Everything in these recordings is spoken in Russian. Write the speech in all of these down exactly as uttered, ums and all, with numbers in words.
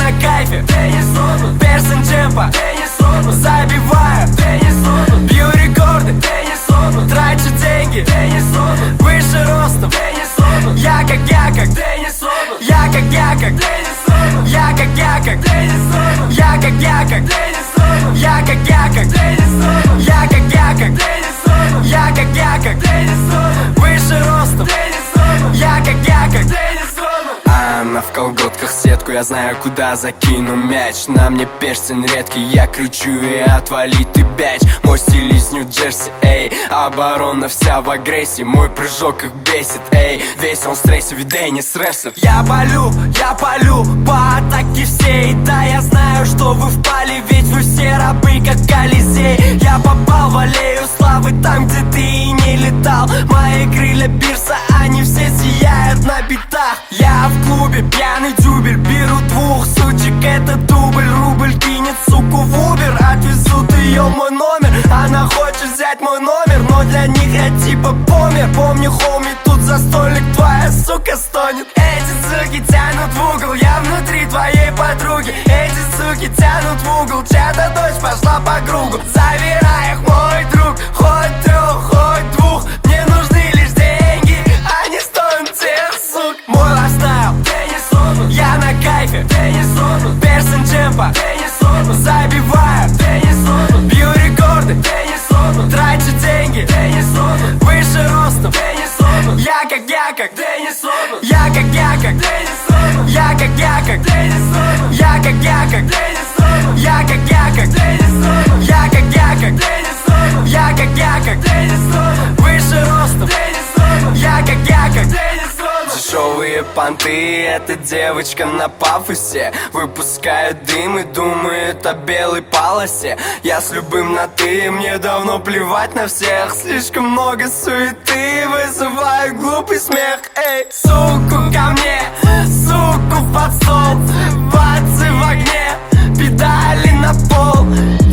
на кайфе, Персен Джемпа, забиваю, бью рекорды, трачу деньги, выше ростом. Я как я как Я как я как Я как я как Я как я как Я как я как Я как я как Я как я как выше ростом. Я как я как А она в колготках сетку, я знаю, куда закину мяч. На мне перстень редкий, я кручу и отвали ты бяч. Мой стиль из Нью-Джерси, эй, оборона вся в агрессии. Мой прыжок их бесит, эй, весь он в стрессе, в Денис Ресов. Я палю, я палю по атаке всей. Да, я знаю, что вы впали, ведь вы все рабы, как Колизей. Я попал в аллею славы, там, где ты и не летал. Мои крылья Бирса, они все сияют на битах. Я в клубе, пьяный дюбель, беру двух сучек, это дубль. Рубль кинет суку в Убер, отвезут ее в мой номер. Она хочет взять мой номер, но для них я типа помер. Помню, хоми, тут за столик твоя сука стонет. Эти суки тянут в угол, я внутри твоей подруги. Эти суки тянут в угол, чья-то дочь пошла по кругу. Забирай их, мой друг, хоть трех, хоть двух. Мне нужны лишь деньги, а не стоят тех сук. Мой лайфстайл, я на кайфе, Персен Джемпа, забиваю, бью рекорды, трачу деньги, выше ростом. Я как я как Я как я как Я как я как Я как я как Я как я как Я как я как Я как я как выше ростом. Я как я как Дешевые понты, эта девочка на пафосе. Выпускают дым и думают о белой полосе. Я с любым на ты, мне давно плевать на всех. Слишком много суеты, вызываю глупый смех. Эй, суку ко мне, суку под стол, бацы в огне, педали на пол.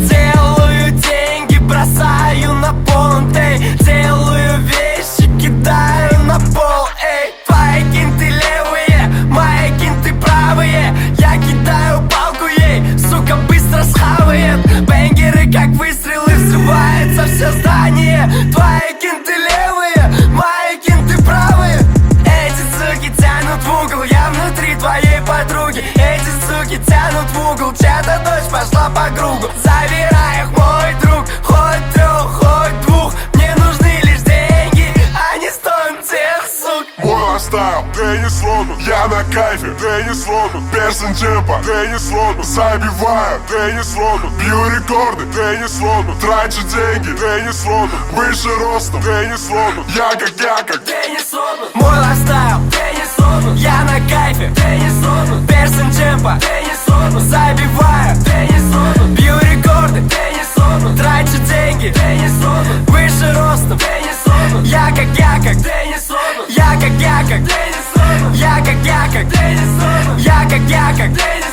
Делаю деньги, бросаю на понт, эй, делаю вещи, кидаю на пол, эй. Твои кинты левые, мои кинты правые. Я кидаю палку ей, сука быстро схавает. Бенгеры как выстрелы, взрывается все здание. Твои кинты левые, мои кинты правые. Эти суки тянут в угол, я внутри твоей подруги. Эти суки тянут в угол, чья-то дочь пошла по кругу. Забирай их, мой друг, хоть трех, хоть двух. Мне нужны лишь деньги, а не стоят тех сук. Мой лайфстайл, Денис Родман, я на кайфе, Денис Родман, Персен Джемпа, Денис Родман, забиваю, Денис Родман, бью рекорды, Денис Родман, трачу деньги, Денис Родман, выше ростом, Денис Родман, я как я как Мой лайфстайл, я на кайфе, Персен Джемпа, забиваю, бью рекорды, трачу деньги, выше ростом. Я как я как Я как я как Я как я как Я как я как